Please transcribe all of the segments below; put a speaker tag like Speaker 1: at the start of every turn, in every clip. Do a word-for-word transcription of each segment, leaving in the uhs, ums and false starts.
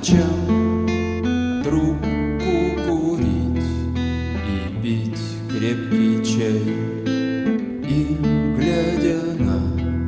Speaker 1: ночам трубку курить и пить крепкий чай, и, глядя на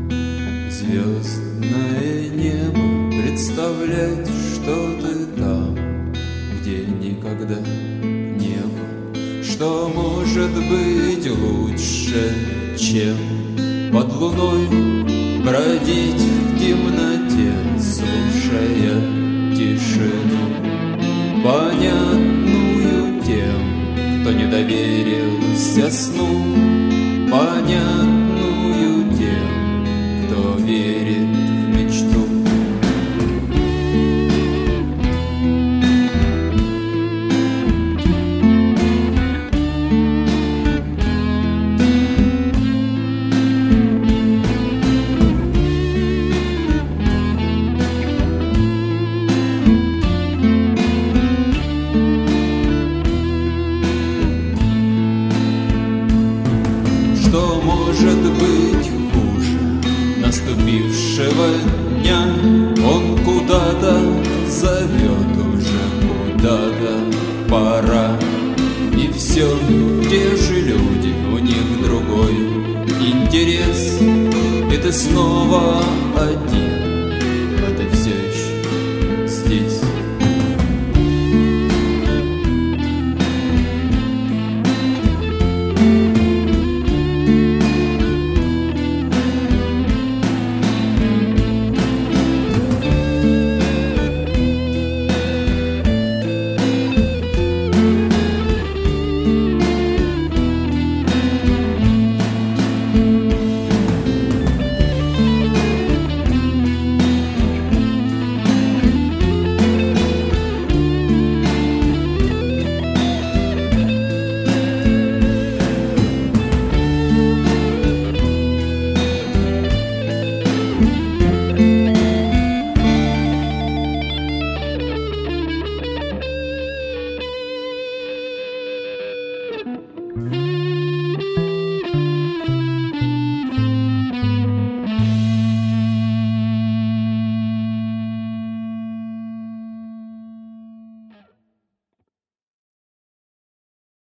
Speaker 1: звездное небо, представлять, что ты там, где никогда не был. Что может быть лучше, чем под луной бродить в темноте, слушая тишину, понятную тем, кто не доверился сну, понятную тем, кто верит в мечту. Что может быть хуже наступившего дня? Он куда-то зовет уже, куда-то пора. И все те же люди, у них другой интерес. И ты снова один, а ты все еще здесь. Mm-hmm.